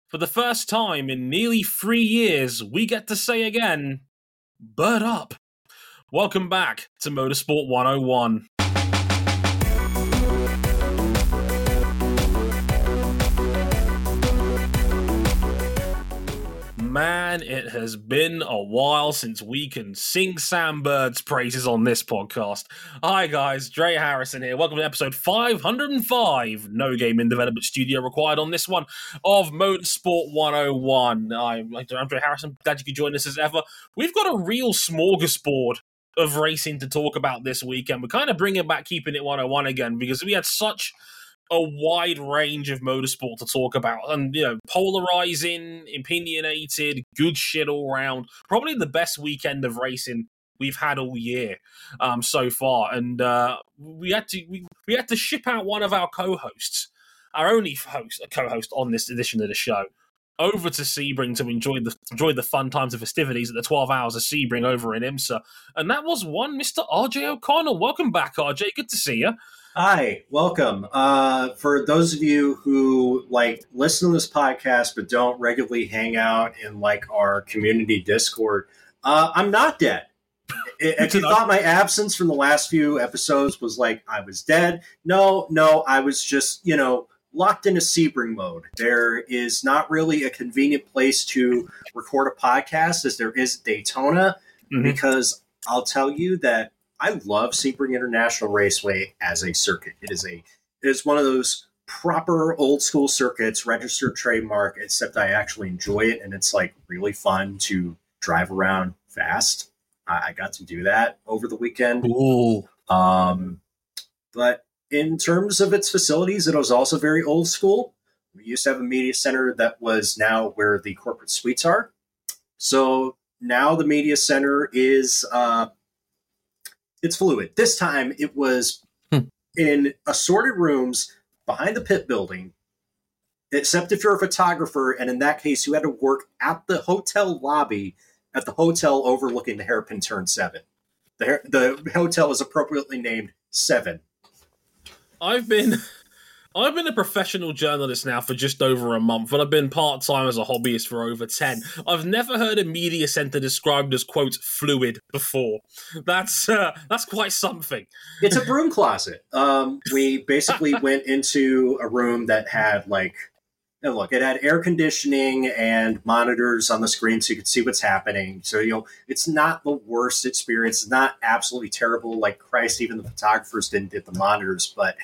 For the first time in nearly 3 years, we get to say again, bird up. Welcome back to Motorsport 101. Man, it has been a while since we can sing Sam Bird's praises on this podcast. Hi guys, Dre Harrison here. Welcome to episode 505. No game in development studio required on this one of Motorsport 101. I'm Dre Harrison. Glad you could join us as ever. We've got a real smorgasbord of racing to talk about this weekend. We're kind of bringing back Keeping It 101 again because we had such a wide range of motorsport to talk about, and polarizing, opinionated, good shit all around. Probably the best weekend of racing we've had all year so far. And we had to ship out one of our co-hosts, our only co-host on this edition of the show, over to Sebring to enjoy the fun times of festivities at the 12 Hours of Sebring over in IMSA. And that was one Mr. RJ O'Connell. Welcome back, RJ. Good to see you. Hi, welcome. For those of you who listen to this podcast but don't regularly hang out in our community Discord, I'm not dead. If you thought my absence from the last few episodes was I was dead, no, I was just locked into Sebring mode. There is not really a convenient place to record a podcast as there is Daytona, because I'll tell you that I love Sebring International Raceway as a circuit. It is one of those proper old school circuits, registered trademark, except I actually enjoy it, and it's really fun to drive around fast. I got to do that over the weekend. Ooh. But in terms of its facilities, it was also very old school. We used to have a media center that was now where the corporate suites are. So now the media center is it's fluid. This time it was in assorted rooms behind the pit building, except if you're a photographer, and in that case you had to work at the hotel lobby at the hotel overlooking the Hairpin Turn 7. The hotel is appropriately named 7. I've been a professional journalist now for just over a month, and I've been part-time as a hobbyist for over 10. I've never heard a media center described as, quote, fluid before. That's quite something. It's a broom closet. We basically went into a room that had it had air conditioning and monitors on the screen so you could see what's happening. So, it's not the worst experience. It's not absolutely terrible. Christ, even the photographers didn't get the monitors. But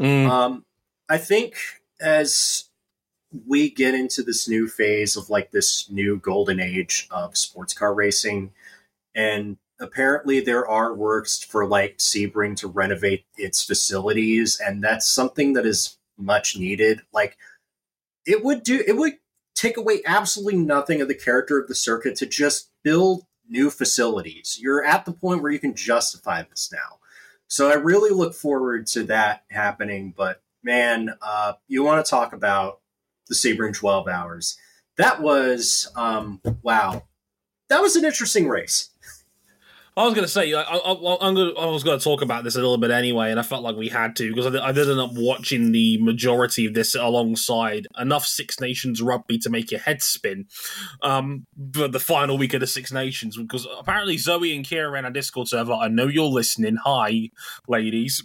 I think as we get into this new phase of this new golden age of sports car racing, and apparently there are works for Sebring to renovate its facilities, and that's something that is much needed. It would take away absolutely nothing of the character of the circuit to just build new facilities. You're at the point where you can justify this now. So I really look forward to that happening. But man, you want to talk about the Sebring 12 Hours. That was, wow. That was an interesting race. I was going to say, I was going to talk about this a little bit anyway, and I felt like we had to, because I did end up watching the majority of this alongside enough Six Nations rugby to make your head spin for the final week of the Six Nations, because apparently Zoe and Kira ran a Discord server. I know you're listening. Hi, ladies.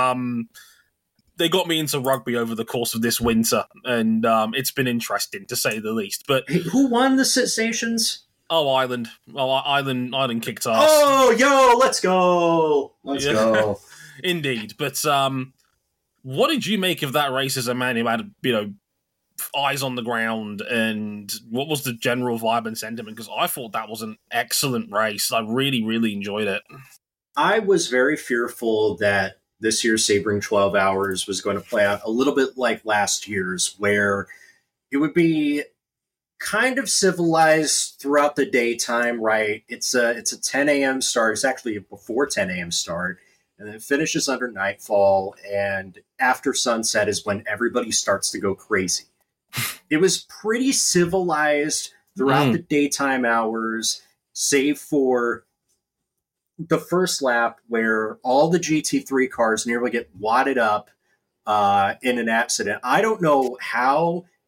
They got me into rugby over the course of this winter, and it's been interesting, to say the least. But hey, who won the Six Nations? Oh, Ireland. Well, Ireland kicked ass. Oh, yo, let's go. Let's go. Indeed. But what did you make of that race as a man who had, eyes on the ground, and what was the general vibe and sentiment? Because I thought that was an excellent race. I really, really enjoyed it. I was very fearful that this year's Sebring 12 Hours was going to play out a little bit like last year's, where it would be kind of civilized throughout the daytime, right? It's a 10 a.m. start. It's actually a before 10 a.m. start, and then it finishes under nightfall, and after sunset is when everybody starts to go crazy. It was pretty civilized throughout the daytime hours, save for the first lap where all the GT3 cars nearly get wadded up in an accident. I don't know how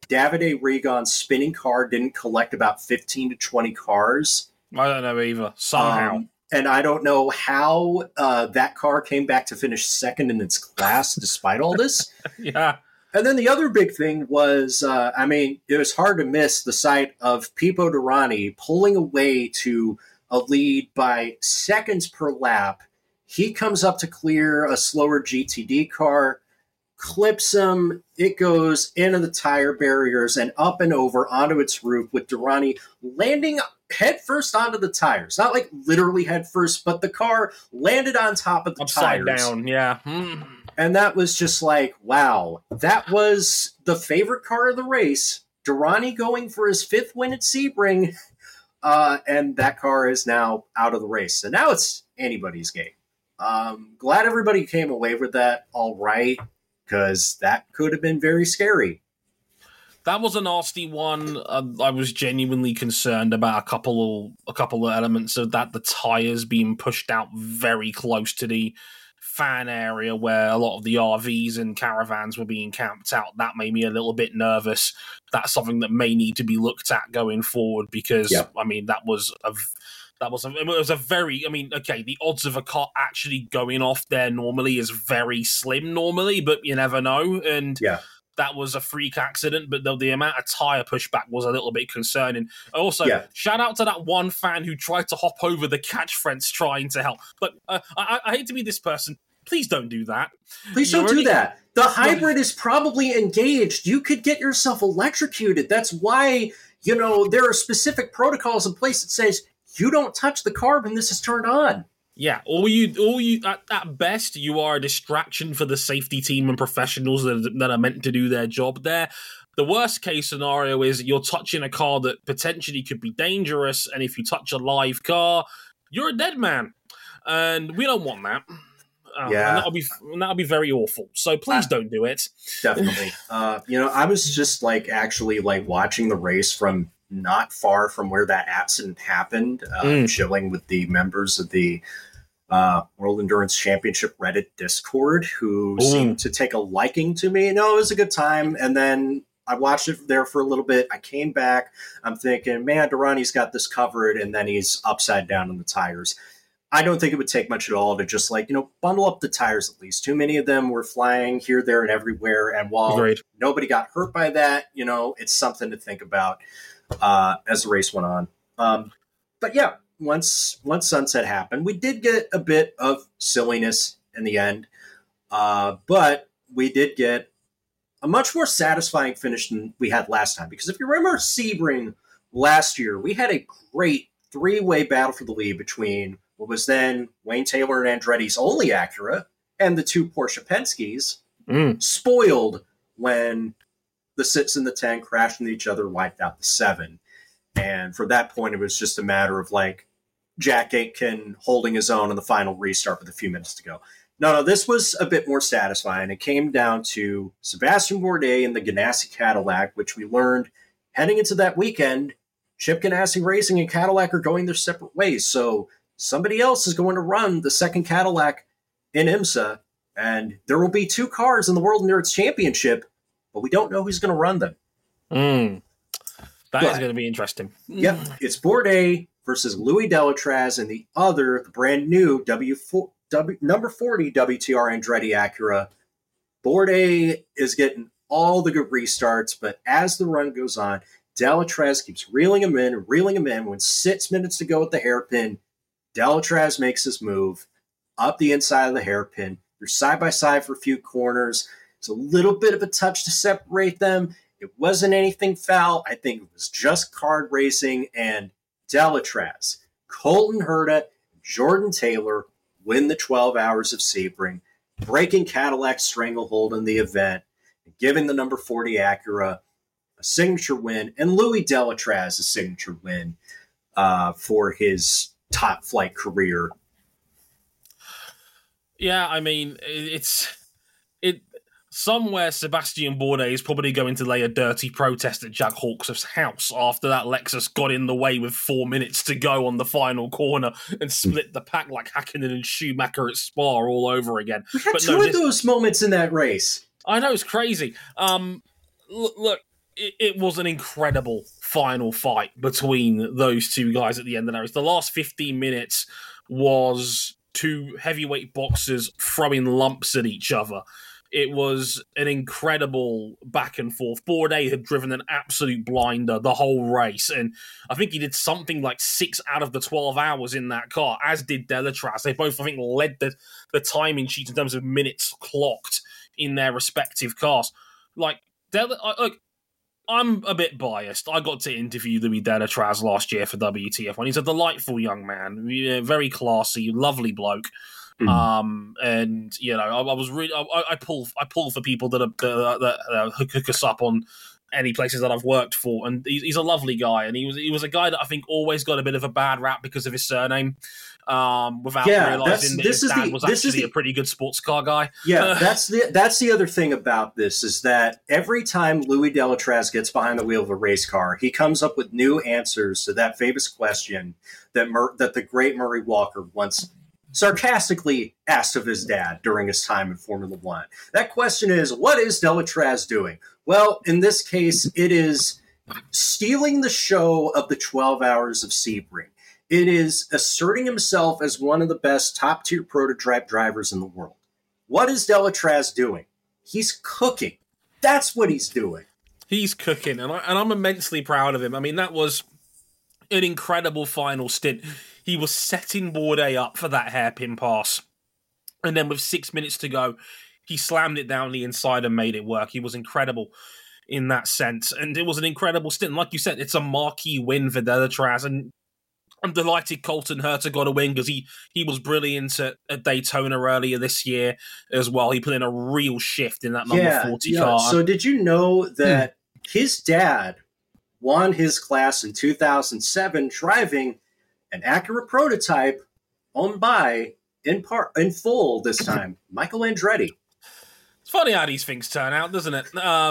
Davide Regon's spinning car didn't collect about 15 to 20 cars. I don't know either. Somehow. And I don't know how that car came back to finish second in its class despite all this. Yeah. And then the other big thing was, it was hard to miss the sight of Pipo Derani pulling away to a lead by seconds per lap. He comes up to clear a slower GTD car, clips him. It goes into the tire barriers and up and over onto its roof with Derani landing head first onto the tires. Not like literally head first, but the car landed on top of the Upside tires. down, yeah. And that was just like, wow. That was the favorite car of the race. Derani going for his 5th win at Sebring. And that car is now out of the race. So now it's anybody's game. Glad everybody came away with that all right, because that could have been very scary. That was a nasty one. I was genuinely concerned about a couple of elements of that. The tires being pushed out very close to the fan area where a lot of the RVs and caravans were being camped out. That made me a little bit nervous. That's something that may need to be looked at going forward because, Yep. It was a very, the odds of a car actually going off there normally is very slim normally, but you never know. And Yeah. that was a freak accident, but the amount of tire pushback was a little bit concerning. Also, shout out to that one fan who tried to hop over the catch fence trying to help. But I hate to be this person. Please don't do that. Please don't do that. The hybrid is probably engaged. You could get yourself electrocuted. That's why, there are specific protocols in place that says you don't touch the car when this is turned on. Yeah, all you at best, you are a distraction for the safety team and professionals that are meant to do their job there. The worst case scenario is you're touching a car that potentially could be dangerous, and if you touch a live car, you're a dead man, and we don't want that. Yeah, and that'll be very awful. So please don't do it. Definitely. I was just actually watching the race from not far from where that accident happened, chilling with the members of the World Endurance Championship Reddit Discord who seemed to take a liking to me. No, it was a good time. And then I watched it there for a little bit. I came back. I'm thinking, man, Derani's got this covered. And then he's upside down on the tires. I don't think it would take much at all to just bundle up the tires at least. Too many of them were flying here, there, and everywhere. And while nobody got hurt by that, it's something to think about as the race went on. But yeah, once sunset happened, we did get a bit of silliness in the end. But we did get a much more satisfying finish than we had last time. Because if you remember Sebring last year, we had a great 3-way battle for the lead between what was then Wayne Taylor and Andretti's only Acura and the 2 Porsche Penske's, spoiled when the 6 and the 10 crashed into each other, wiped out the 7. And from that point, it was just a matter of Jack Aitken holding his own in the final restart with a few minutes to go. No, this was a bit more satisfying. It came down to Sebastian Bourdais and the Ganassi Cadillac, which we learned heading into that weekend, Chip Ganassi Racing and Cadillac are going their separate ways. So somebody else is going to run the second Cadillac in IMSA, and there will be 2 cars in the World Endurance Championship, but we don't know who's going to run them. That is going to be interesting. Yep, it's Bourdais versus Louis Delatraz and the brand new number 40 WTR Andretti Acura. Bourdais is getting all the good restarts, but as the run goes on, Delatraz keeps reeling him in. When 6 minutes to go at the hairpin, Delatraz makes his move up the inside of the hairpin. They're side by side for a few corners. It's a little bit of a touch to separate them. It wasn't anything foul. I think it was just card racing, and Delatraz, Colton Herta, Jordan Taylor win the 12 Hours of Sebring, breaking Cadillac's stranglehold in the event, and giving the number 40 Acura a signature win, and Louis Delatraz a signature win for his top flight career. Yeah, it's somewhere Sebastian Bourdais is probably going to lay a dirty protest at Jack Hawks' house after that Lexus got in the way with 4 minutes to go on the final corner and split the pack like Hakkinen and Schumacher at Spa all over again. We had two of those moments in that race. I know, it's crazy. Look, it was an incredible final fight between those two guys at the end of the race. The last 15 minutes was two heavyweight boxers throwing lumps at each other. It was an incredible back and forth. Bourdais had driven an absolute blinder the whole race, and I think he did something like 6 out of the 12 hours in that car, as did Delatraz. They both, I think, led the timing sheet in terms of minutes clocked in their respective cars. Like, I'm a bit biased. I got to interview Louis Delatraz last year for WTF1. He's a delightful young man, very classy, lovely bloke. And I was really I pull for people that hook us up on any places that I've worked for, and he's a lovely guy, and he was a guy that I think always got a bit of a bad rap because of his surname, without realizing that his dad was actually a pretty good sports car guy. Yeah, that's the other thing about this, is that every time Louis Delatraz gets behind the wheel of a race car, he comes up with new answers to that famous question that the great Murray Walker once sarcastically asked of his dad during his time in Formula One. That question is, what is Delatraz doing? Well, in this case, it is stealing the show of the 12 Hours of Sebring. It is asserting himself as one of the best top-tier prototype drivers in the world. What is Delatraz doing? He's cooking. That's what he's doing. He's cooking, and I'm immensely proud of him. I mean, that was an incredible final stint. He was setting Bourdais up for that hairpin pass. And then with 6 minutes to go, he slammed it down the inside and made it work. He was incredible in that sense. And it was an incredible stint. Like you said, it's a marquee win for Delatraz. And I'm delighted Colton Herta got a win because he was brilliant at Daytona earlier this year as well. He put in a real shift in that number 40 car. So did you know that his dad won his class in 2007 driving an Acura prototype owned by, in full this time, Michael Andretti. It's funny how these things turn out, doesn't it?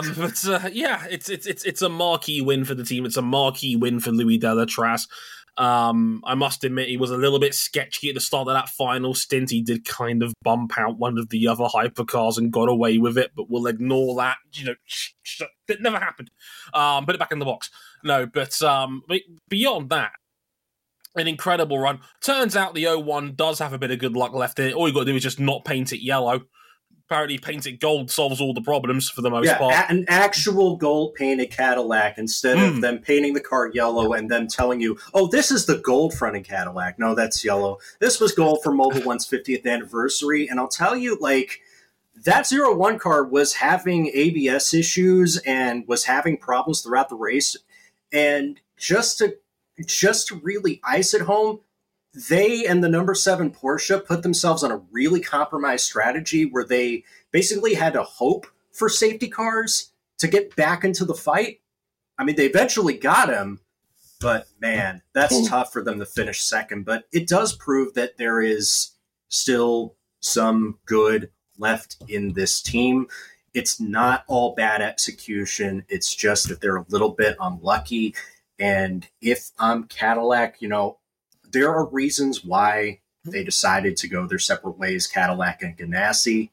It's a marquee win for the team. It's a marquee win for Louis Delatraz. I must admit, he was a little bit sketchy at the start of that final stint. He did kind of bump out one of the other hypercars and got away with it, but we'll ignore that. It never happened. Put it back in the box. No, but beyond that, an incredible run. Turns out the 01 does have a bit of good luck left in it. All you got to do is just not paint it yellow. Apparently paint it gold solves all the problems for the most part. An actual gold-painted Cadillac instead of them painting the car yellow and then telling you, oh, this is the gold-fronted Cadillac. No, that's yellow. This was gold for Mobil 1's 50th anniversary. And I'll tell you, that 01 car was having ABS issues and was having problems throughout the race. And just to really ice it home, they and the number 7 Porsche put themselves on a really compromised strategy where they basically had to hope for safety cars to get back into the fight. I mean, they eventually got him, but man, that's tough for them to finish second. But it does prove that there is still some good left in this team. It's not all bad execution. It's just that they're a little bit unlucky. And if I'm Cadillac, there are reasons why they decided to go their separate ways, Cadillac and Ganassi.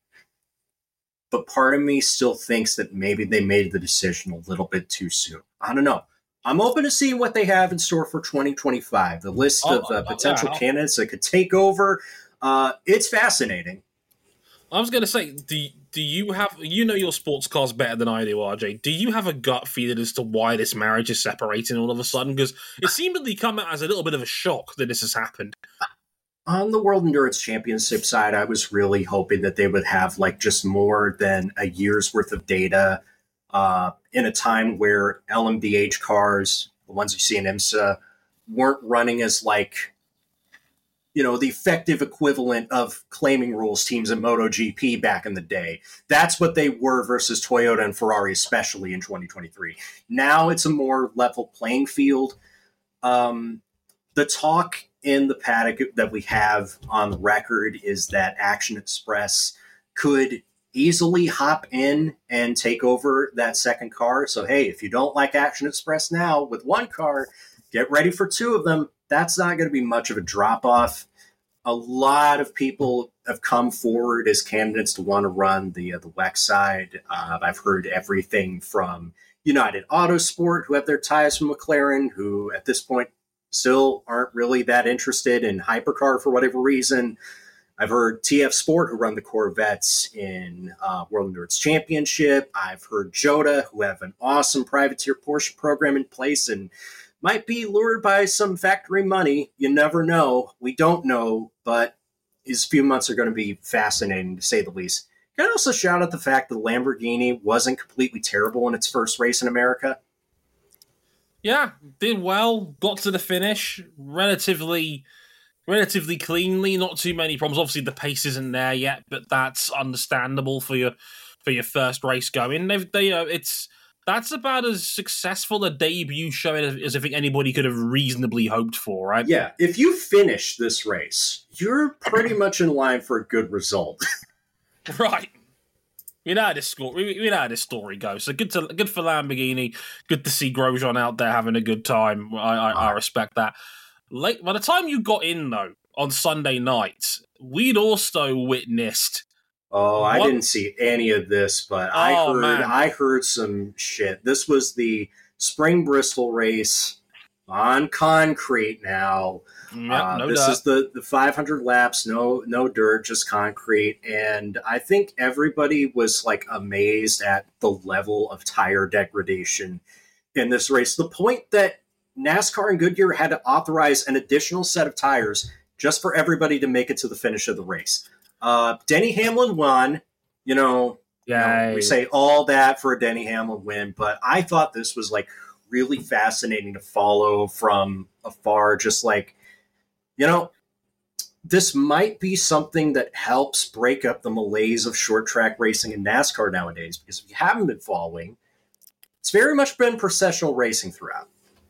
But part of me still thinks that maybe they made the decision a little bit too soon. I don't know. I'm open to seeing what they have in store for 2025. The list of potential candidates that could take over, it's fascinating. I was going to say, do you have, your sports cars better than I do, RJ. Do you have a gut feeling as to why this marriage is separating all of a sudden? Because it seemingly come out as a little bit of a shock that this has happened. On the World Endurance Championship side, I was really hoping that they would have just more than a year's worth of data in a time where LMDH cars, the ones you see in IMSA, weren't running as the effective equivalent of claiming rules teams in MotoGP back in the day. That's what they were versus Toyota and Ferrari, especially in 2023. Now it's a more level playing field. The talk in the paddock that we have on the record is that Action Express could easily hop in and take over that second car. So, hey, if you don't like Action Express now with one car, get ready for 2 of them. That's not going to be much of a drop-off. A lot of people have come forward as candidates to want to run the WEC side. I've heard everything from United Autosport, who have their ties from McLaren, who at this point still aren't really that interested in hypercar for whatever reason. I've heard TF Sport, who run the Corvettes in World Endurance Championship. I've heard Jota, who have an awesome privateer Porsche program in place and might be lured by some factory money. You never know. We don't know, but his few months are going to be fascinating, to say the least. Can I also shout out the fact that Lamborghini wasn't completely terrible in its first race in America? Yeah, did well, got to the finish relatively cleanly, not too many problems. Obviously, the pace isn't there yet, but that's understandable for your first race going. That's about as successful a debut showing as I think anybody could have reasonably hoped for, right? Yeah, if you finish this race, you're pretty much in line for a good result. Right. We know how this story goes. So good for Lamborghini. Good to see Grosjean out there having a good time. I respect that. By the time you got in, though, on Sunday night, we'd also witnessed. Oh, I didn't see any of this, but I heard some shit. This was the Spring Bristol race on concrete now. Yep, this is the 500 laps, no dirt, just concrete. And I think everybody was like amazed at the level of tire degradation in this race. The point that NASCAR and Goodyear had to authorize an additional set of tires just for everybody to make it to the finish of the race. Denny Hamlin won. We say all that for a Denny Hamlin win, but I thought this was like really fascinating to follow from afar. Just like, this might be something that helps break up the malaise of short track racing in NASCAR nowadays, because if you haven't been following, it's very much been processional racing throughout.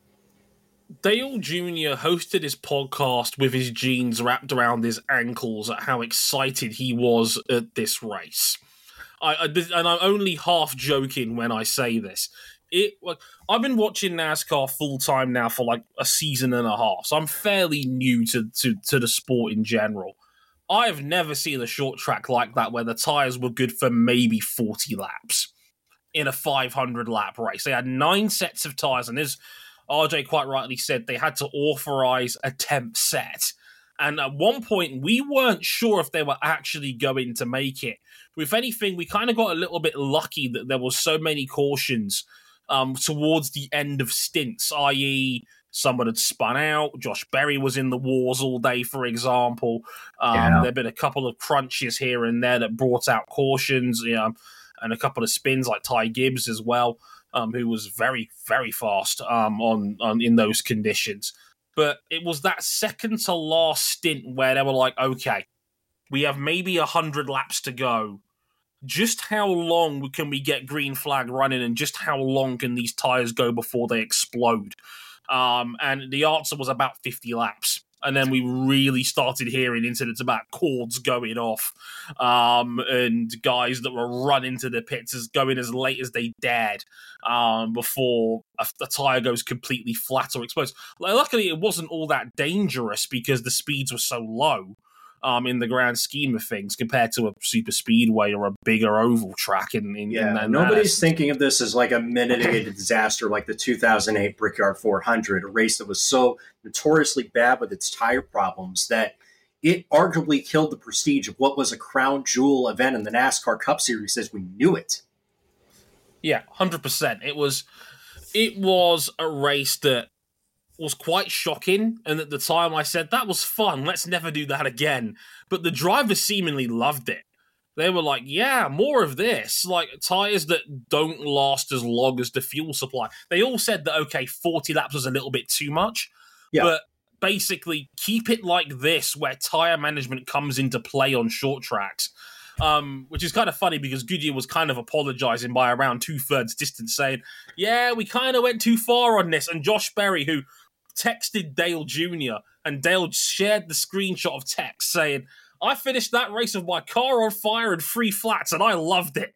Dale Jr. hosted his podcast with his jeans wrapped around his ankles at how excited he was at this race. And I'm only half joking when I say this. I've been watching NASCAR full time now for like a season and a half, so I'm fairly new to the sport in general. I have never seen a short track like that where the tires were good for maybe 40 laps in a 500 lap race. They had 9 sets of tires, and as RJ quite rightly said, they had to authorize a 10th set. And at one point, we weren't sure if they were actually going to make it. If anything, we kind of got a little bit lucky that there was so many cautions towards the end of stints, i.e. someone had spun out. Josh Berry was in the wars all day, for example. There have been a couple of crunches here and there that brought out cautions, and a couple of spins like Ty Gibbs as well, who was very, very fast on in those conditions. But it was that second to last stint where they were like, okay, we have maybe 100 laps to go. Just how long can we get green flag running, and just how long can these tires go before they explode? And the answer was about 50 laps. And then we really started hearing incidents about cords going off, and guys that were running to the pits going as late as they dared before a tire goes completely flat or explodes. Luckily, it wasn't all that dangerous because the speeds were so low in the grand scheme of things compared to a super speedway or a bigger oval track. Nobody's thinking of this as like a mitigated disaster like the 2008 Brickyard 400, a race that was so notoriously bad with its tire problems that it arguably killed the prestige of what was a crown jewel event in the NASCAR Cup Series as we knew it. Yeah, 100%. It was a race that was quite shocking, and at the time I said, that was fun, let's never do that again. But the drivers seemingly loved it. They were like, yeah, more of this. Like, tires that don't last as long as the fuel supply. They all said that, okay, 40 laps was a little bit too much, but basically keep it like this, where tire management comes into play on short tracks. Which is kind of funny because Goodyear was kind of apologizing by around 2/3 distance, saying, yeah, we kind of went too far on this. And Josh Berry, who texted Dale Jr., and Dale shared the screenshot of text saying, I finished that race with my car on fire and 3 flats, and I loved it.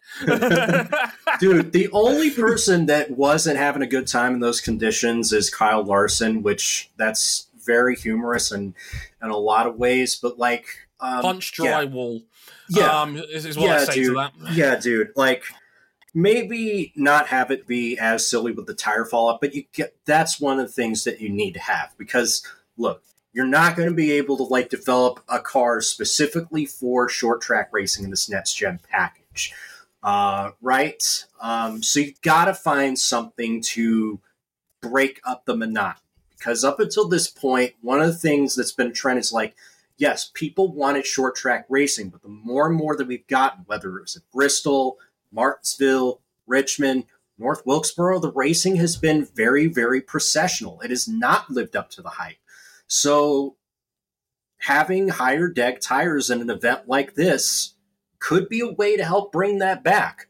Dude, the only person that wasn't having a good time in those conditions is Kyle Larson, which that's very humorous in a lot of ways, but like... punch drywall. Yeah. Is what I say dude. to that. Yeah, dude. Like, maybe not have it be as silly with the tire fallout, but that's one of the things that you need to have, because look, you're not going to be able to like develop a car specifically for short track racing in this next gen package, right? So you got to find something to break up the monotony, because up until this point, one of the things that's been a trend is like, yes, people wanted short track racing, but the more and more that we've gotten, whether it was at Bristol, Martinsville, Richmond, North Wilkesboro, the racing has been very, very processional. It has not lived up to the hype. So having higher deck tires in an event like this could be a way to help bring that back.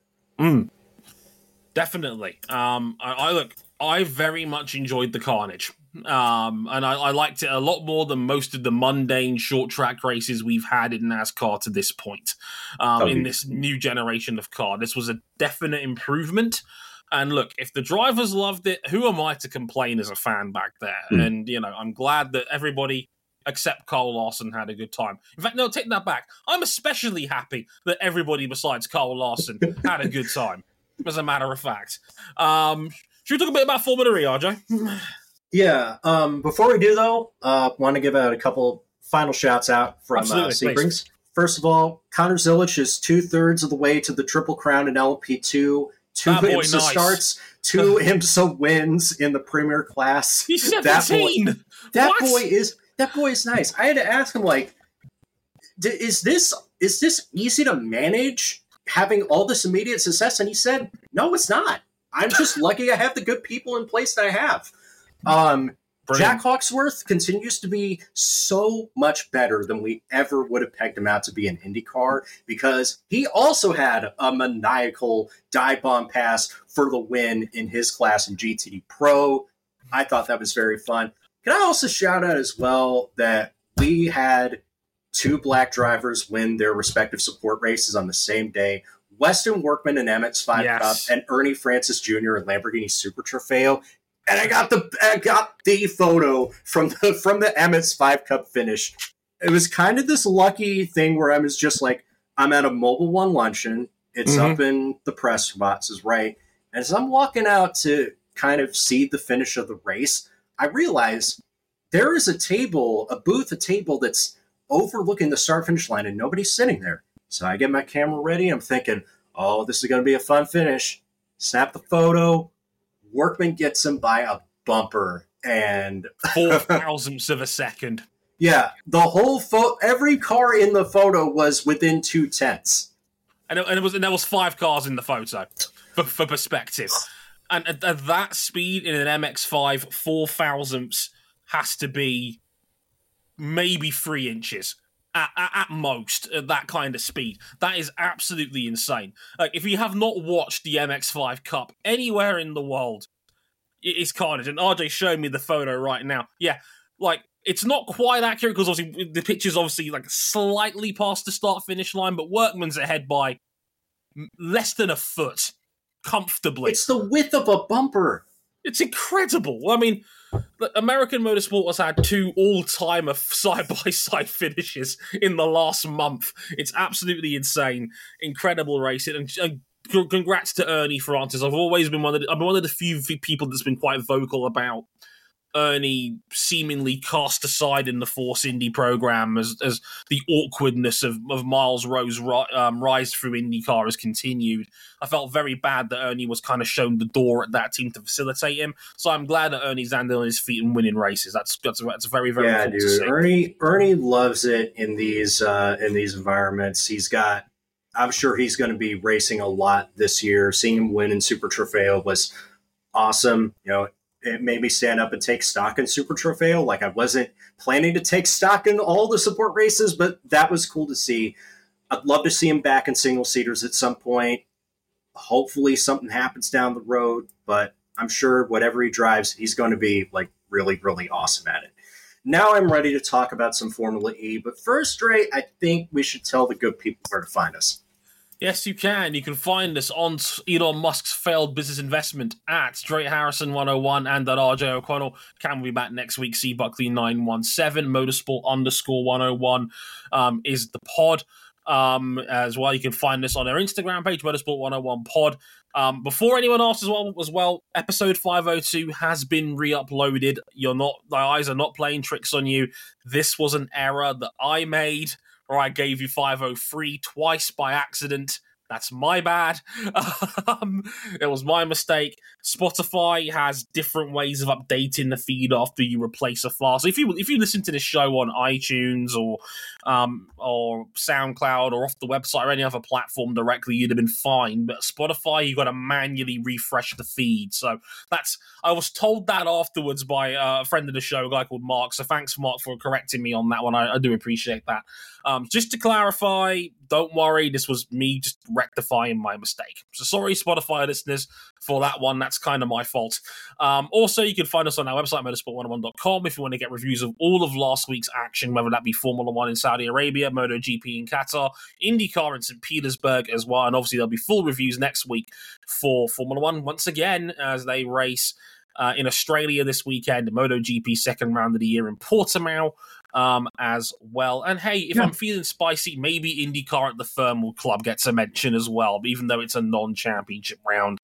Definitely. I very much enjoyed the Carnage. And I liked it a lot more than most of the mundane short track races we've had in NASCAR to this point. In this new generation of car, this was a definite improvement. And look, if the drivers loved it, who am I to complain as a fan back there? And, I'm glad that everybody except Kyle Larson had a good time. In fact, no, take that back. I'm especially happy that everybody besides Kyle Larson had a good time, as a matter of fact. Should we talk a bit about Formula E, RJ? Yeah. Before we do, though, want to give out a couple final shouts out from Sebrings. First of all, Connor Zilich is 2/3 of the way to the Triple Crown in LP2. 2 IMSA starts, 2 IMSA wins in the Premier Class. He's 17. That boy is nice. I had to ask him, like, is this easy to manage, having all this immediate success? And he said, no, it's not. I'm just lucky I have the good people in place that I have. Jack Hawksworth continues to be so much better than we ever would have pegged him out to be in IndyCar, because he also had a maniacal dive bomb pass for the win in his class in GTD Pro. I thought that was very fun. Can I also shout out as well that we had 2 black drivers win their respective support races on the same day. Weston Workman in Emmett's 5 Cup and Ernie Francis Jr. in Lamborghini Super Trofeo. And I got the photo from the Emmett's 5 Cup finish. It was kind of this lucky thing where I was just like, I'm at a Mobil 1 luncheon. It's up in the press boxes, right? And as I'm walking out to kind of see the finish of the race, I realize there is a table that's overlooking the start-finish line, and nobody's sitting there. So I get my camera ready. I'm thinking, oh, this is going to be a fun finish. Snap the photo. Workman gets him by a bumper, and 0.004 of a second. Yeah, the whole every car in the photo was within 0.2. And there was 5 cars in the photo for perspective. And at that speed in an MX-5, 0.004 has to be maybe 3 inches. At most, at that kind of speed. That is absolutely insane. Like, if you have not watched the MX-5 Cup anywhere in the world, it is carnage. And RJ showed me the photo right now. Yeah, like, it's not quite accurate because obviously the picture's obviously like slightly past the start-finish line, but Workman's ahead by less than a foot, comfortably. It's the width of a bumper. It's incredible. I mean, American Motorsport has had 2 all-timer side-by-side finishes in the last month. It's absolutely insane. Incredible racing. And congrats to Ernie Francis. I've been one of the few people that's been quite vocal about Ernie seemingly cast aside in the Force Indy program as the awkwardness of Miles Rowe's rise through IndyCar has continued. I felt very bad that Ernie was kind of shown the door at that team to facilitate him. So I'm glad that Ernie's landed on his feet and winning races. That's very, very cool to see. Ernie loves it in these environments. I'm sure he's going to be racing a lot this year. Seeing him win in Super Trofeo was awesome. It made me stand up and take stock in Super Trofeo. Like, I wasn't planning to take stock in all the support races, but that was cool to see. I'd love to see him back in single-seaters at some point. Hopefully something happens down the road, but I'm sure whatever he drives, he's going to be like really, really awesome at it. Now I'm ready to talk about some Formula E, but first, Dre, I think we should tell the good people where to find us. Yes, you can. You can find us on Elon Musk's failed business investment at Drake Harrison 101 and at RJ O'Connell. Cam will be back next week. C Buckley 917 Motorsport _101 is the pod. as well. You can find us on our Instagram page, Motorsport 101 Pod. Before anyone asks as well, episode 502 has been re-uploaded. The eyes are not playing tricks on you. This was an error that I made, or I gave you 503 twice by accident. That's my bad. It was my mistake. Spotify has different ways of updating the feed after you replace a file. So if you listen to this show on iTunes or SoundCloud or off the website or any other platform directly, you'd have been fine. But Spotify, you got to manually refresh the feed. So I was told that afterwards by a friend of the show, a guy called Mark. So thanks, Mark, for correcting me on that one. I do appreciate that. Just to clarify, don't worry, this was me just rectifying my mistake. So sorry, Spotify listeners, for that one. That's kind of my fault. Also, you can find us on our website, motorsport101.com, if you want to get reviews of all of last week's action, whether that be Formula One in Saudi Arabia, MotoGP in Qatar, IndyCar in St. Petersburg as well. And obviously, there'll be full reviews next week for Formula One once again as they race in Australia this weekend, MotoGP second round of the year in Portimao as well. And hey, if I'm feeling spicy, maybe IndyCar at the Thermal Club gets a mention as well, even though it's a non-championship round.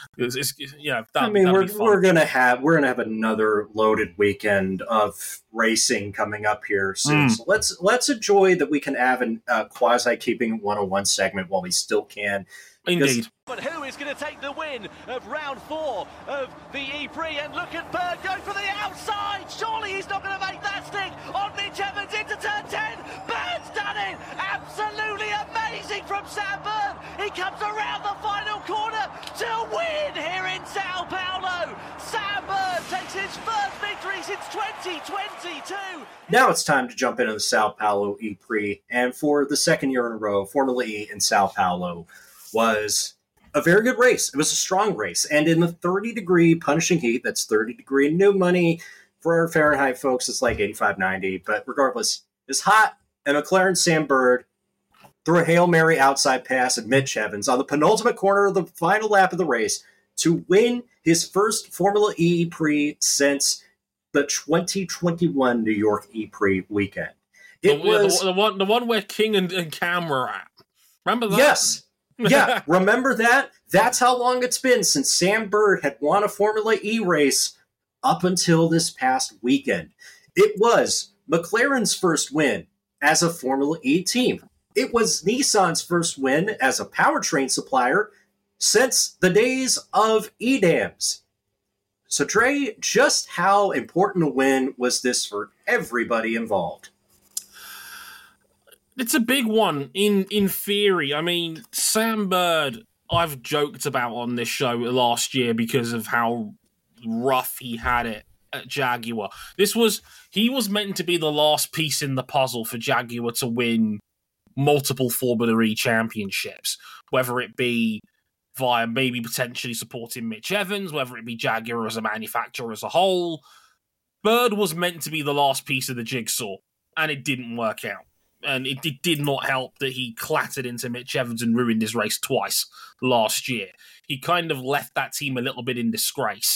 We're gonna have another loaded weekend of racing coming up here soon. So let's enjoy that we can have a quasi keeping 101 segment while we still can. Indeed. But who is going to take the win of round 4 of the E-Prix? And look at Bird going for the outside. Surely he's not going to make that stick on Mitch Evans into turn 10. Bird's done it. Absolutely amazing from Sam Bird. He comes around the final corner to win here in Sao Paulo. Sam Bird takes his first victory since 2022. Now it's time to jump into the Sao Paulo E-Prix. And for the second year in a row, Formula E in Sao Paulo was a very good race. It was a strong race. And in the 30-degree punishing heat, that's 30-degree new money. For our Fahrenheit folks, it's like 85, 90. But regardless, it's hot. And McLaren Sam Bird threw a Hail Mary outside pass at Mitch Evans on the penultimate corner of the final lap of the race to win his first Formula E Prix since the 2021 New York E-Prix weekend. It was the one where King and Cam were at. Remember that? Yes. Yeah, remember that? That's how long it's been since Sam Bird had won a Formula E race up until this past weekend. It was McLaren's first win as a Formula E team. It was Nissan's first win as a powertrain supplier since the days of EDAMS. So, Dre, just how important a win was this for everybody involved? It's a big one in theory. I mean, Sam Bird, I've joked about on this show last year because of how rough he had it at Jaguar. He was meant to be the last piece in the puzzle for Jaguar to win multiple Formula E championships, whether it be via maybe potentially supporting Mitch Evans, whether it be Jaguar as a manufacturer as a whole. Bird was meant to be the last piece of the jigsaw, and it didn't work out. And it did not help that he clattered into Mitch Evans and ruined his race twice last year. He kind of left that team a little bit in disgrace.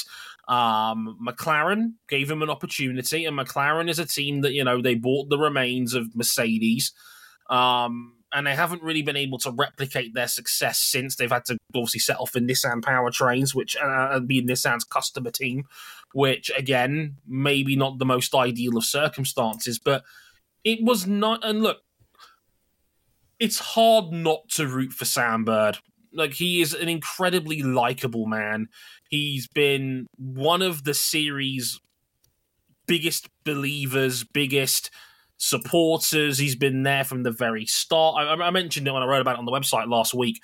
McLaren gave him an opportunity, and McLaren is a team that, they bought the remains of Mercedes, and they haven't really been able to replicate their success since. They've had to obviously settle for Nissan powertrains, which be Nissan's customer team, which, again, maybe not the most ideal of circumstances, but it was not, and look, it's hard not to root for Sam Bird. Like, he is an incredibly likable man. He's been one of the series' biggest believers, biggest supporters. He's been there from the very start. I mentioned it when I wrote about it on the website last week.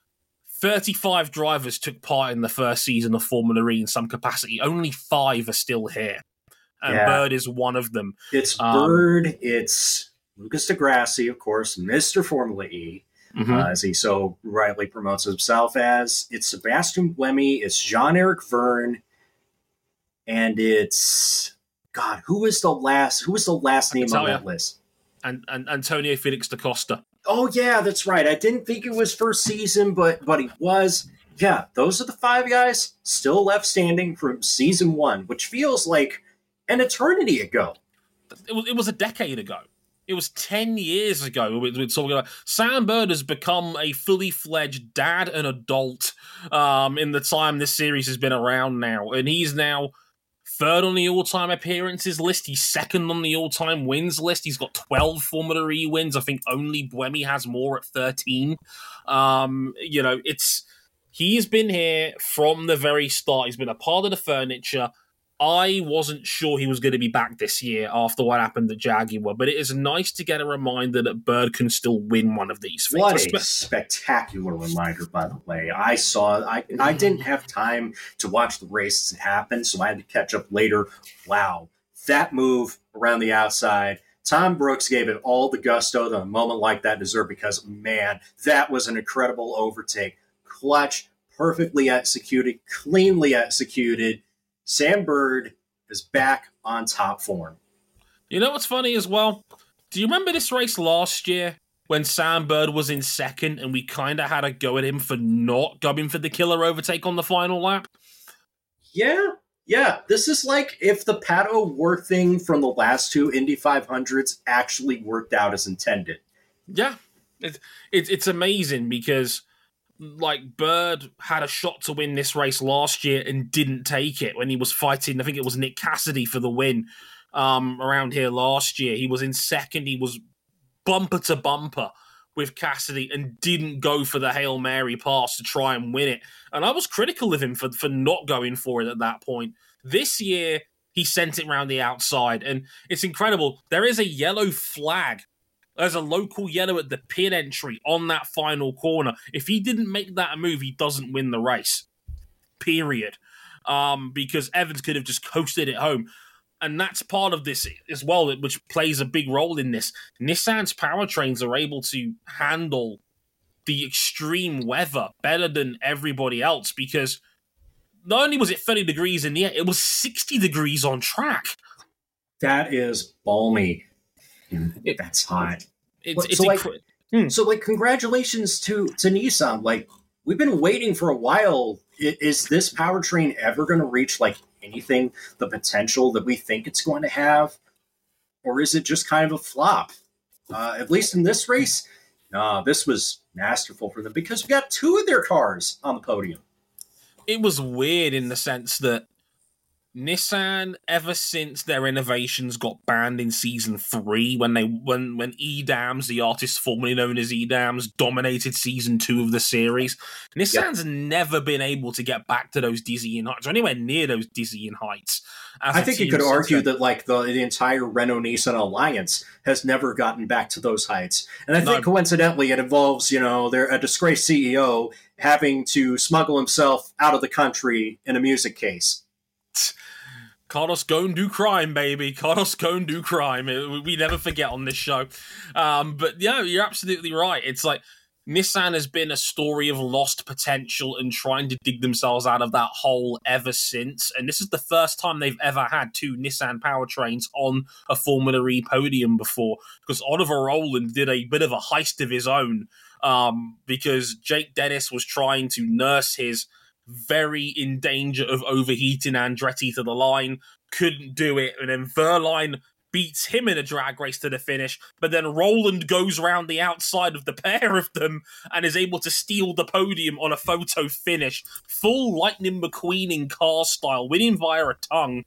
35 drivers took part in the first season of Formula E in some capacity. Only 5 are still here. And Bird is one of them. It's Bird, it's Lucas di Grassi, of course, Mr. Formula E, as he so rightly promotes himself as. It's Sebastian Buemi, it's Jean-Eric Verne, and it's who was the last name on that list? And Antonio Felix da Costa. Oh yeah, that's right. I didn't think it was first season, but he was. Yeah, those are the 5 guys still left standing from season 1, which feels like an eternity ago. It was a decade ago. It was 10 years ago. We're talking about Sam Bird has become a fully fledged dad and adult in the time this series has been around now. And he's now third on the all-time appearances list. He's second on the all-time wins list. He's got 12 Formula E wins. I think only Buemi has more at 13. He's been here from the very start. He's been a part of the furniture. I wasn't sure he was going to be back this year after what happened at Jaguar, but it is nice to get a reminder that Bird can still win one of these things. What a spectacular reminder, by the way. I didn't have time to watch the race as it happened, so I had to catch up later. Wow. That move around the outside, Tom Brooks gave it all the gusto that a moment like that deserved because, man, that was an incredible overtake. Clutch, perfectly executed, cleanly executed. Sam Bird is back on top form. You know what's funny as well? Do you remember this race last year when Sam Bird was in second and we kind of had a go at him for not going for the killer overtake on the final lap? Yeah. This is like if the Pato O'Ward thing from the last two Indy 500s actually worked out as intended. Yeah. It's amazing because Bird had a shot to win this race last year and didn't take it when he was fighting, I think it was Nick Cassidy for the win around here last year. He was in second. He was bumper to bumper with Cassidy and didn't go for the Hail Mary pass to try and win it. And I was critical of him for not going for it at that point. This year, he sent it around the outside, and it's incredible. There is a yellow flag. There's a local yellow at the pit entry on that final corner. If he didn't make that move, he doesn't win the race. Period. Because Evans could have just coasted it home. And that's part of this as well, which plays a big role in this. Nissan's powertrains are able to handle the extreme weather better than everybody else because not only was it 30 degrees in the air, it was 60 degrees on track. That is balmy. That's hot. So congratulations to Nissan. We've been waiting for a while. Is this powertrain ever going to reach anything, the potential that we think it's going to have? Or is it just kind of a flop? At least in this race, no, this was masterful for them because we got two of their cars on the podium. It was weird in the sense that Nissan, ever since their innovations got banned in season 3, when EDAMS, the artist formerly known as EDAMS, dominated season 2 of the series, Nissan's never been able to get back to those dizzying heights, or anywhere near those dizzying heights. I think you could argue that the entire Renault-Nissan alliance has never gotten back to those heights. And I think coincidentally it involves, a disgraced CEO having to smuggle himself out of the country in a music case. Carlos go and do crime, baby. Carlos go and do crime. We never forget on this show. But yeah, you're absolutely right. It's like Nissan has been a story of lost potential and trying to dig themselves out of that hole ever since. And this is the first time they've ever had two Nissan powertrains on a Formula E podium before, because Oliver Rowland did a bit of a heist of his own because Jake Dennis was trying to nurse his very in danger of overheating Andretti to the line, couldn't do it, and then Verline beats him in a drag race to the finish, but then Rowland goes around the outside of the pair of them and is able to steal the podium on a photo finish. Full Lightning McQueen in car style, winning via a tongue.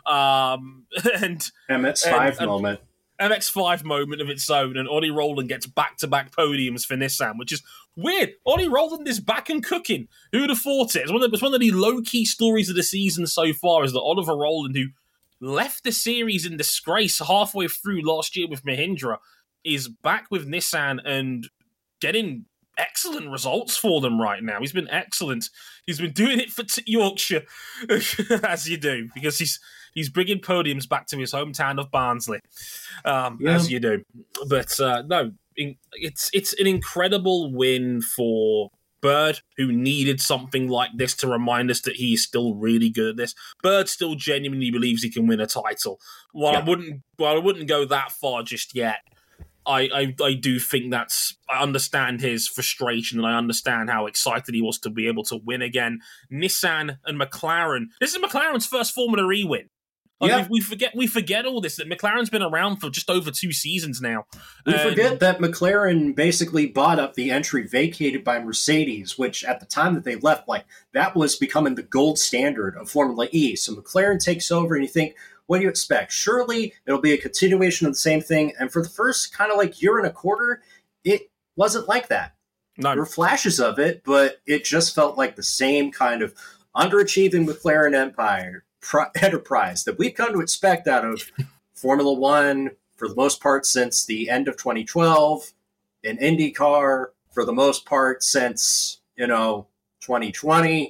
And MX5 moment. MX5 moment of its own, and Ollie Rowland gets back-to-back podiums for Nissan, which is weird. Ollie Rowland is back and cooking. Who'd have thought it? It's one of the low-key stories of the season so far is that Oliver Rowland, who left the series in disgrace halfway through last year with Mahindra, is back with Nissan and getting excellent results for them right now. He's been excellent. He's been doing it for Yorkshire, as you do, because he's bringing podiums back to his hometown of Barnsley, as you do. But no, it's an incredible win for Bird, who needed something like this to remind us that he's still really good at this. Bird still genuinely believes he can win a title. While I wouldn't go that far just yet, I do think I understand his frustration and I understand how excited he was to be able to win again. Nissan and McLaren. This is McLaren's first Formula E win. Like, Yeah. we forget all this, that McLaren's been around for just over 2 seasons now. We forget that McLaren basically bought up the entry vacated by Mercedes, which at the time that they left, like, that was becoming the gold standard of Formula E. So McLaren takes over, and you think, what do you expect? Surely it'll be a continuation of the same thing. And for the first kind of like year and a quarter, it wasn't like that. No. There were flashes of it, but it just felt like the same kind of underachieving McLaren enterprise that we've come to expect out of Formula One for the most part since the end of 2012, and IndyCar for the most part since 2020.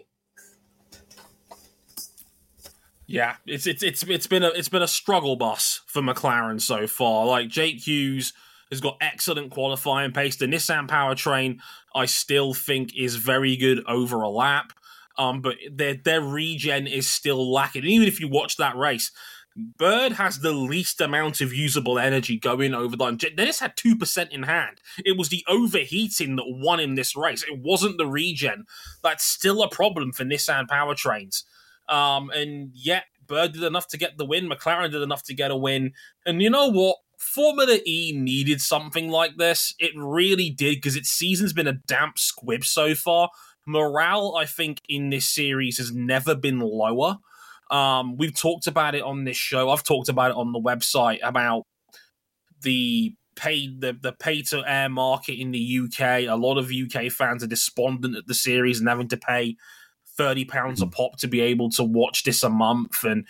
Yeah, it's been a struggle bus for McLaren so far. Like, Jake Hughes has got excellent qualifying pace. The Nissan powertrain, I still think, is very good over a lap. But their regen is still lacking. And even if you watch that race, Bird has the least amount of usable energy going over the line. Dennis had 2% in hand. It was the overheating that won him this race. It wasn't the regen. That's still a problem for Nissan powertrains. And yet, Bird did enough to get the win. McLaren did enough to get a win. And you know what? Formula E needed something like this. It really did, because its season's been a damp squib so far. Morale, I think, in this series has never been lower. We've talked about it on this show. I've talked about it on the website about the pay-to-air market in the UK. A lot of UK fans are despondent at the series and having to pay £30 a pop to be able to watch this a month. And,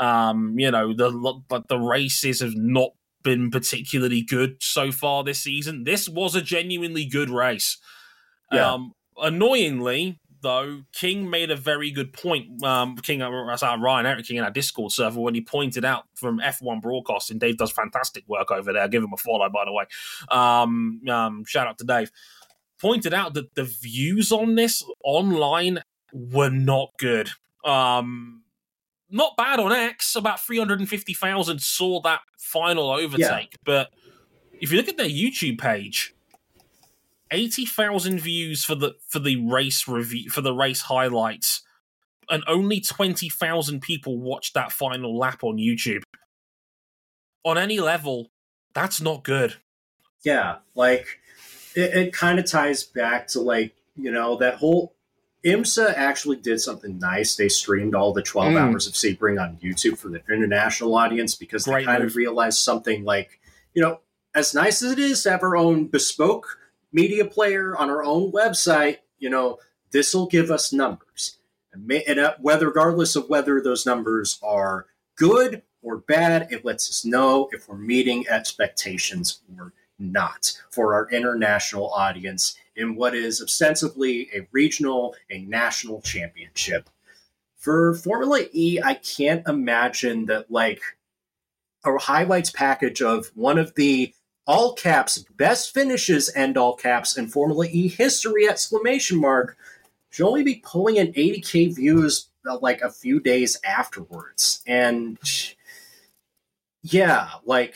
the races have not been particularly good so far this season. This was a genuinely good race. Yeah. Annoyingly, though, King made a very good point. Ryan Eric King in our Discord server, when he pointed out from F1 Broadcasting, Dave does fantastic work over there. Give him a follow, by the way. Shout out to Dave. Pointed out that the views on this online were not good. Not bad on X. About 350,000 saw that final overtake. Yeah. But if you look at their YouTube page, 80,000 views for the race review, for the race highlights, and only 20,000 people watched that final lap on YouTube. On any level, that's not good. Yeah, like it kind of ties back to that whole IMSA actually did something nice. They streamed all the 12 hours of Sebring on YouTube for the international audience, because they kind of realized something like, as nice as it is to have our own bespoke media player on our own website, this will give us numbers. And regardless of whether those numbers are good or bad, it lets us know if we're meeting expectations or not for our international audience in what is ostensibly a regional, a national championship. For Formula E, I can't imagine that a highlights package of one of the all caps best finishes, end all caps in Formula E history, ! Should only be pulling in 80K views a few days afterwards. And yeah,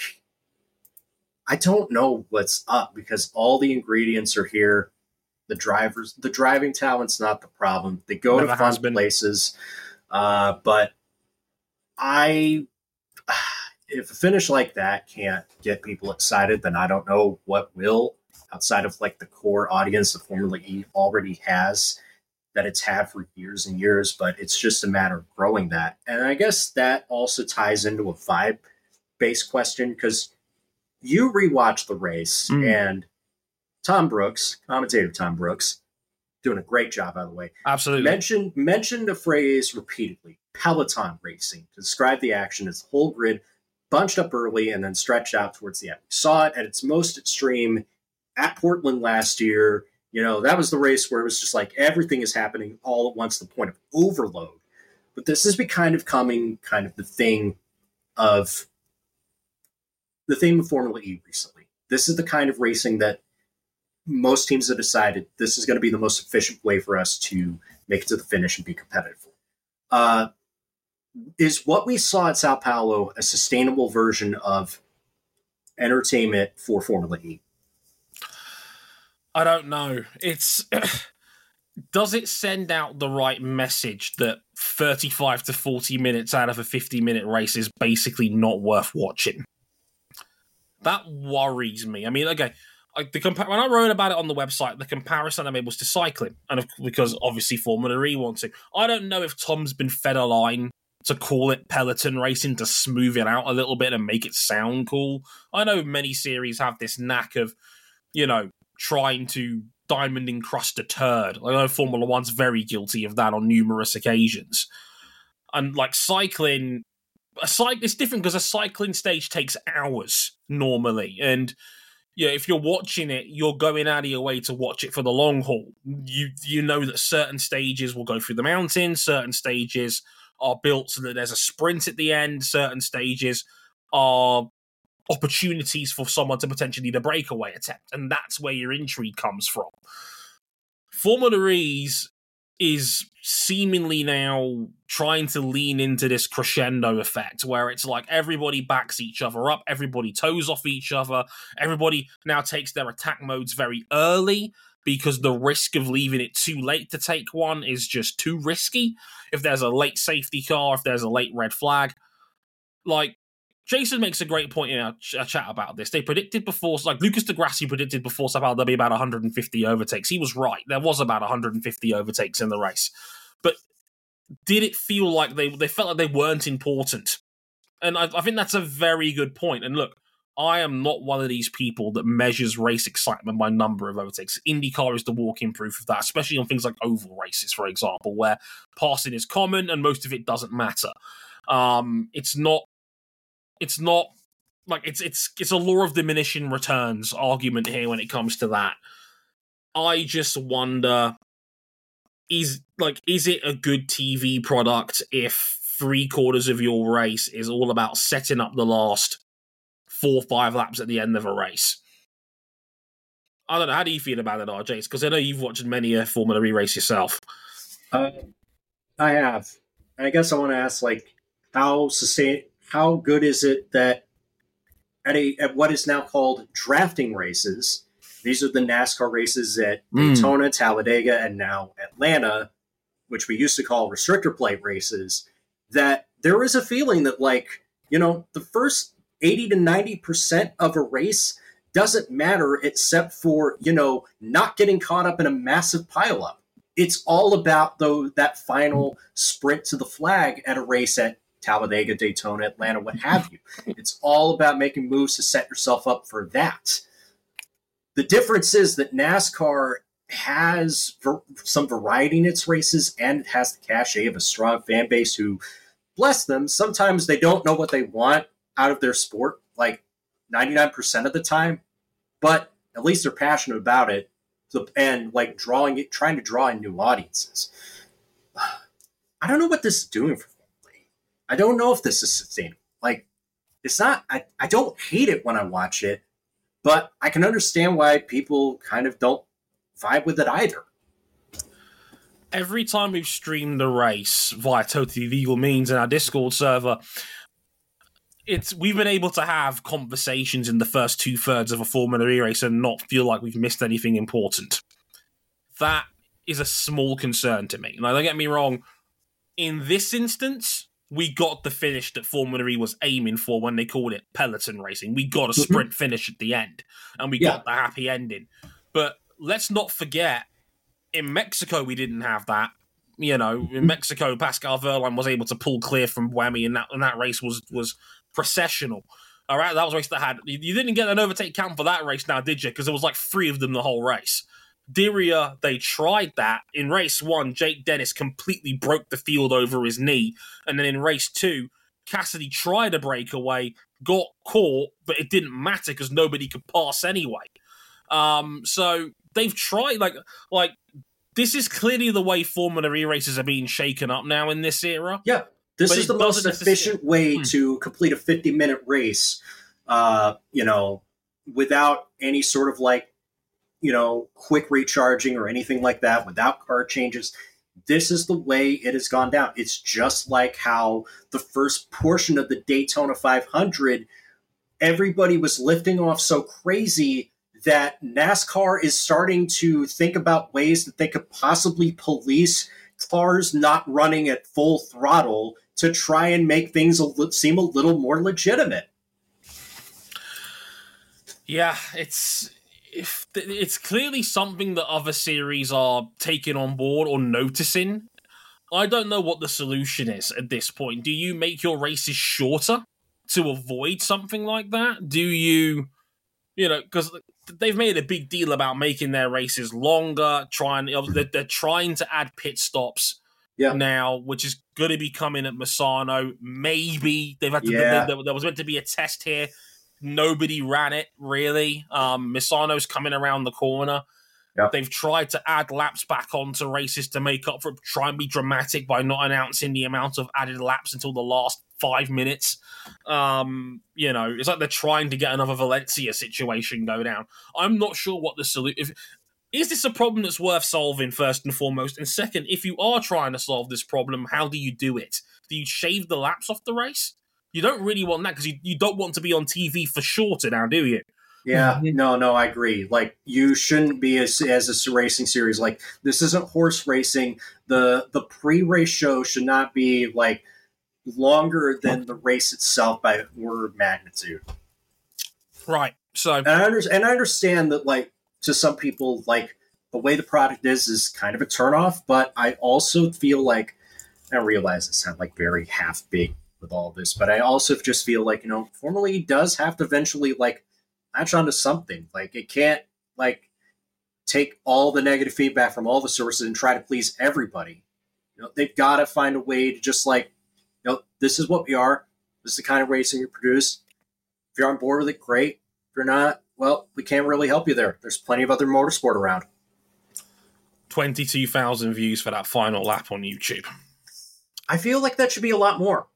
I don't know what's up, because all the ingredients are here. The driving talent's not the problem. They go to fun places. But if a finish like that can't get people excited, then I don't know what will, outside of the core audience that Formula E already has, that it's had for years and years. But it's just a matter of growing that. And I guess that also ties into a vibe-based question, because you rewatch the race, and Tom Brooks, commentator Tom Brooks, doing a great job, by the way. Absolutely. Mentioned a phrase repeatedly, Peloton racing, to describe the action as the whole grid bunched up early and then stretched out towards the end. We saw it at its most extreme at Portland last year. That was the race where it was just everything is happening all at once, to the point of overload. But this is becoming kind of the theme of Formula E recently. This is the kind of racing that most teams have decided this is going to be the most efficient way for us to make it to the finish and be competitive. Is what we saw at Sao Paulo a sustainable version of entertainment for Formula E? I don't know. It's does it send out the right message that 35 to 40 minutes out of a 50-minute race is basically not worth watching? That worries me. I mean, okay, when I wrote about it on the website, the comparison I made was to cycling, and because obviously Formula E wants to. I don't know if Tom's been fed a line to call it Peloton racing to smooth it out a little bit and make it sound cool. I know many series have this knack of, trying to diamond encrust a turd. I know Formula One's very guilty of that on numerous occasions. And like cycling, it's different because a cycling stage takes hours normally. And if you're watching it, you're going out of your way to watch it for the long haul. You know that certain stages will go through the mountains, certain stages are built so that there's a sprint at the end, certain stages are opportunities for someone to potentially need a breakaway attempt, and that's where your intrigue comes from. Formula E's is seemingly now trying to lean into this crescendo effect where it's like everybody backs each other up, everybody toes off each other, everybody now takes their attack modes very early because the risk of leaving it too late to take one is just too risky. If there's a late safety car, if there's a late red flag, like Jason makes a great point in our chat about this. They predicted before, like Lucas Degrassi predicted before somehow there'll be about 150 overtakes. He was right. There was about 150 overtakes in the race. But did it feel like they felt like they weren't important? And I think that's a very good point. And look, I am not one of these people that measures race excitement by number of overtakes. IndyCar is the walking proof of that, especially on things like oval races, for example, where passing is common and most of it doesn't matter. It's not like it's a law of diminishing returns argument here when it comes to that. I just wonder, is it a good TV product if 3/4 of your race is all about setting up the last 4-5 laps at the end of a race? I don't know. How do you feel about it, RJ? Because I know you've watched many a Formula E race yourself. I have. I guess I want to ask, how good is it that at what is now called drafting races, these are the NASCAR races at Daytona, Talladega, and now Atlanta, which we used to call restrictor plate races, that there is a feeling that, the first 80 to 90% of a race doesn't matter except for, not getting caught up in a massive pileup. It's all about, that final sprint to the flag at a race at Talladega, Daytona, Atlanta, what have you. It's all about making moves to set yourself up for that. The difference is that NASCAR has some variety in its races, and it has the cachet of a strong fan base who, bless them, sometimes they don't know what they want out of their sport, 99% of the time, but at least they're passionate about it, and trying to draw in new audiences. I don't know what this is doing for. I don't know if this is sustainable. It's not, I don't hate it when I watch it, but I can understand why people kind of don't vibe with it either. Every time we've streamed the race via totally legal means in our Discord server, we've been able to have conversations in the first 2/3 of a Formula E race and not feel like we've missed anything important. That is a small concern to me. Now, don't get me wrong, in this instance, we got the finish that Formula E was aiming for when they called it Peloton racing. We got a sprint finish at the end, and we got the happy ending. But let's not forget, in Mexico, we didn't have that. In Mexico, Pascal Wehrlein was able to pull clear from Buemi, and that race was processional. All right, that was a race that had... You didn't get an overtake count for that race now, did you? Because there was 3 of them the whole race. Diriyah, they tried that. In race 1, Jake Dennis completely broke the field over his knee. And then in race 2, Cassidy tried a breakaway, got caught, but it didn't matter because nobody could pass anyway. So they've tried, this is clearly the way Formula E races are being shaken up now in this era. Yeah, this is the most efficient way to complete a 50-minute race, without any sort of quick recharging or anything like that, without car changes. This is the way it has gone down. It's just like how the first portion of the Daytona 500, everybody was lifting off so crazy that NASCAR is starting to think about ways that they could possibly police cars not running at full throttle to try and make things seem a little more legitimate. Yeah, it's clearly something that other series are taking on board or noticing. I don't know what the solution is at this point. Do you make your races shorter to avoid something like that? Do you because they've made a big deal about making their races longer, they're trying to add pit stops now, which is going to be coming at Misano. Maybe there was meant to be a test here. Nobody ran it, really. Misano's coming around the corner. Yep. They've tried to add laps back onto races to make up for it, try and be dramatic by not announcing the amount of added laps until the last 5 minutes. It's like they're trying to get another Valencia situation go down. I'm not sure what the solution is. This a problem that's worth solving, first and foremost? And second, if you are trying to solve this problem, how do you do it? Do you shave the laps off the race? You don't really want that because you don't want to be on TV for shorter now, do you? Yeah, no, I agree. Like, you shouldn't be as a racing series. Like, this isn't horse racing. The pre-race show should not be, like, longer than the race itself by order of magnitude. Right. So, and I understand that, like, to some people, like, the way the product is kind of a turnoff, but I also feel like, I realize it sounds like very half-baked with all this, but I also just feel like, Formula E does have to eventually, like, latch onto something. Like, it can't, like, take all the negative feedback from all the sources and try to please everybody. They've got to find a way to just, like, this is what we are. This is the kind of racing we produce. If you're on board with it, great. If you're not, well, we can't really help you there. There's plenty of other motorsport around. 22,000 views for that final lap on YouTube. I feel like that should be a lot more.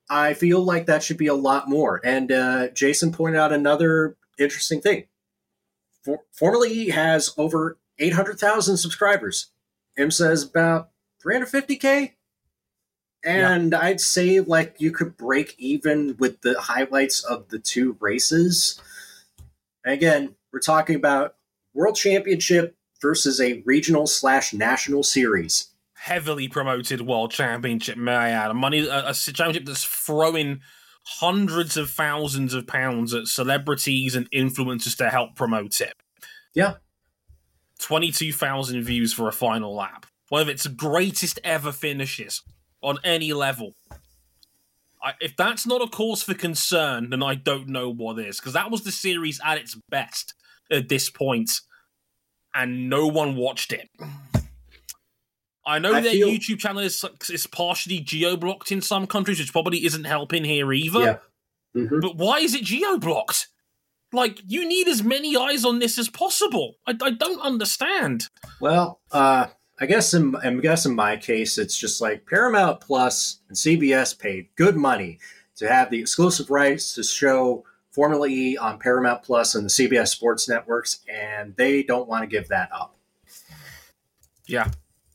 And Jason pointed out another interesting thing. Formula E has over 800,000 subscribers. IMSA has about 350K. And I'd say, like, you could break even with the highlights of the two races. And again, we're talking about World Championship versus a regional/national series. Heavily promoted World Championship, may I add. A championship that's throwing hundreds of thousands of pounds at celebrities and influencers to help promote it. Yeah. 22,000 views for a final lap. One of its greatest ever finishes on any level. If that's not a cause for concern, then I don't know what is. Because that was the series at its best at this point, and no one watched it. I know their YouTube channel is partially geo-blocked in some countries, which probably isn't helping here either. Yeah. Mm-hmm. But why is it geo-blocked? Like, you need as many eyes on this as possible. I don't understand. Well, I guess in my case, it's just like Paramount Plus and CBS paid good money to have the exclusive rights to show Formula E on Paramount Plus and the CBS Sports networks, and they don't want to give that up. Yeah.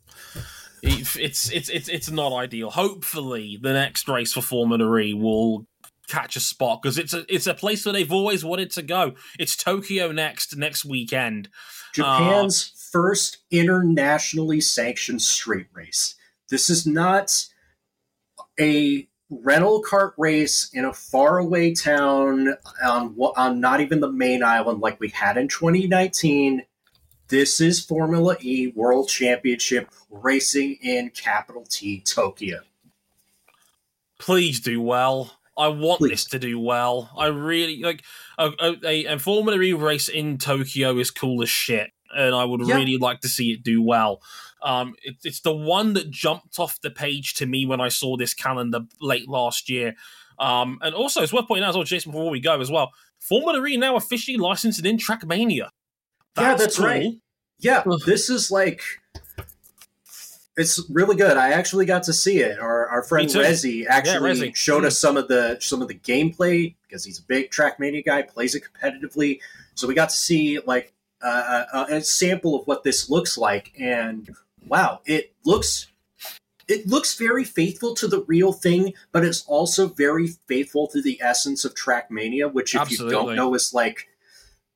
It's not ideal. Hopefully, the next race for Formula E will catch a spot, because it's a place where they've always wanted to go. It's Tokyo next weekend. Japan's first internationally sanctioned street race. This is not a rental kart race in a faraway town on not even the main island like we had in 2019. This is Formula E World Championship racing in capital T, Tokyo. Please do well. I want this to do well. I really like a Formula E race in Tokyo is cool as shit, and I would really like to see it do well. It's the one that jumped off the page to me when I saw this calendar late last year. And also, it's worth pointing out as well, Jason, before we go as well, Formula E now officially licensed in Trackmania. That's cool. Right. Yeah, this is like... It's really good. I actually got to see it. Our friend Rezi actually showed us some of the gameplay, because he's a big Trackmania guy, plays it competitively. So we got to see like a sample of what this looks like, and wow, it looks very faithful to the real thing, but it's also very faithful to the essence of Trackmania, which if you don't know is like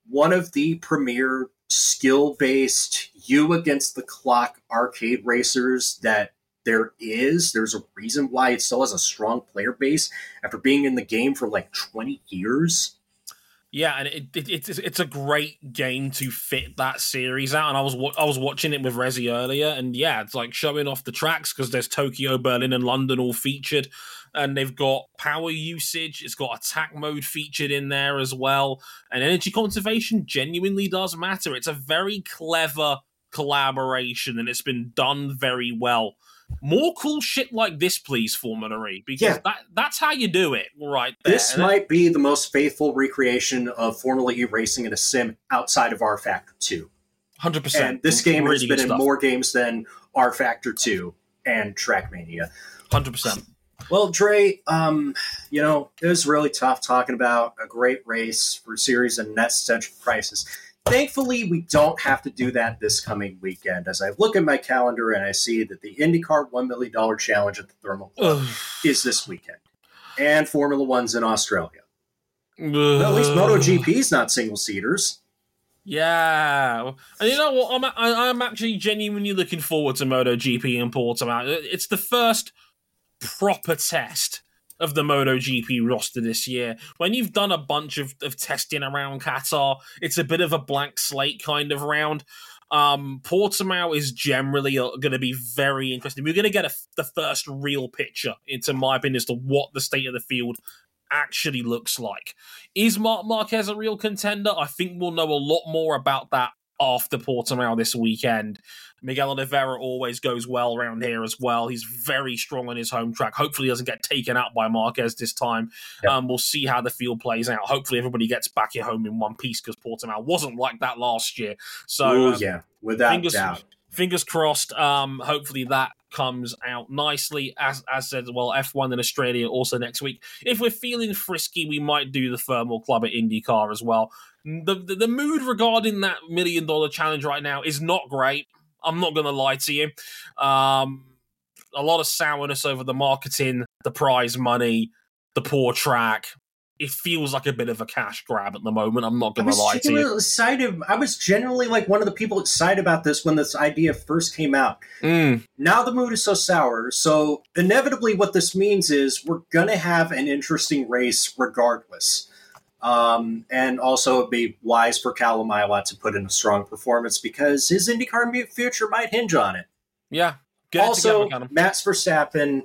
one of the premier skill-based, you against the clock arcade racers that there is. There's a reason why it still has a strong player base after being in the game for like 20 years. Yeah, and it's a great game to fit that series out. And I was watching it with Rezi earlier, and yeah, it's like showing off the tracks because there's Tokyo, Berlin, and London all featured, and they've got power usage. It's got attack mode featured in there as well, and energy conservation genuinely does matter. It's a very clever collaboration, and it's been done very well. More cool shit like this, please, Formula E, because that's how you do it right there. This might be the most faithful recreation of Formula E racing in a sim outside of R Factor 2. 100%. And this game has been in more games than R Factor 2 and Trackmania. 100%. Well, Dre, it was really tough talking about a great race for series and net such prices. Thankfully, we don't have to do that this coming weekend, as I look at my calendar and I see that the IndyCar $1 million challenge at the Thermal Club is this weekend. And Formula One's in Australia. Well, at least MotoGP's not single-seaters. Yeah. And you know what? I'm actually genuinely looking forward to MotoGP in Portimao. It's the first proper test of the MotoGP roster this year. When you've done a bunch of testing around Qatar, it's a bit of a blank slate kind of round. Portimao is generally going to be very interesting. We're going to get the first real picture, into my opinion, as to what the state of the field actually looks like. Is Marc Marquez a real contender? I think we'll know a lot more about that after Portimao this weekend. Miguel Oliveira always goes well around here as well. He's very strong on his home track. Hopefully he doesn't get taken out by Marquez this time. Yep. We'll see how the field plays out. Hopefully everybody gets back at home in one piece, because Portimao wasn't like that last year. So without doubt. Fingers crossed. Hopefully that comes out nicely. As said, well, F1 in Australia also next week. If we're feeling frisky, we might do the Thermal Club at IndyCar as well. The mood regarding that $1 million challenge right now is not great. I'm not going to lie to you. A lot of sourness over the marketing, the prize money, the poor track. It feels like a bit of a cash grab at the moment. I'm not going to lie to you. I was genuinely like one of the people excited about this when this idea first came out. Now the mood is so sour. So inevitably what this means is we're going to have an interesting race regardless. And also it'd be wise for Callum Ilott to put in a strong performance, because his IndyCar future might hinge on it. Yeah. Also, Max Verstappen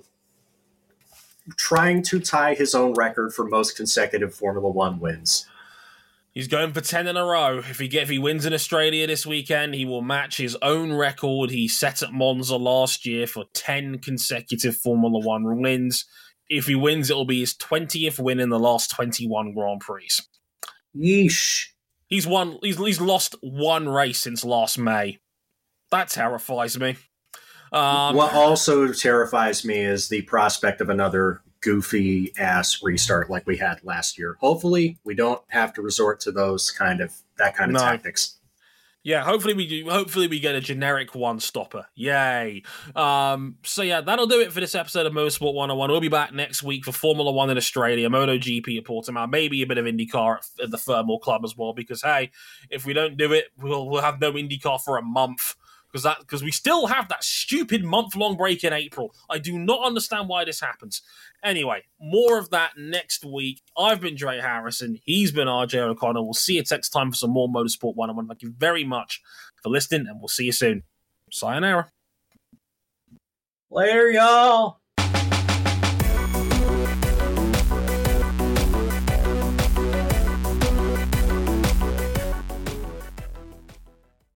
trying to tie his own record for most consecutive Formula One wins. He's going for 10 in a row. If he wins in Australia this weekend, he will match his own record he set at Monza last year for 10 consecutive Formula One wins. If he wins, it'll be his 20th win in the last 21 Grand Prix. Yeesh. He's lost one race since last May. That terrifies me. What also terrifies me is the prospect of another goofy-ass restart like we had last year. Hopefully, we don't have to resort to that kind of tactics. Yeah, hopefully we do. Hopefully we get a generic one-stopper. Yay. So yeah, that'll do it for this episode of Motorsport 101. We'll be back next week for Formula One in Australia, MotoGP at Portimao, maybe a bit of IndyCar at the Thermal Club as well, because, hey, if we don't do it, we'll have no IndyCar for a month. Because we still have that stupid month-long break in April. I do not understand why this happens. Anyway, more of that next week. I've been Dre Harrison. He's been RJ O'Connor. We'll see you next time for some more Motorsport 101. Thank you very much for listening, and we'll see you soon. Sayonara. Later, y'all.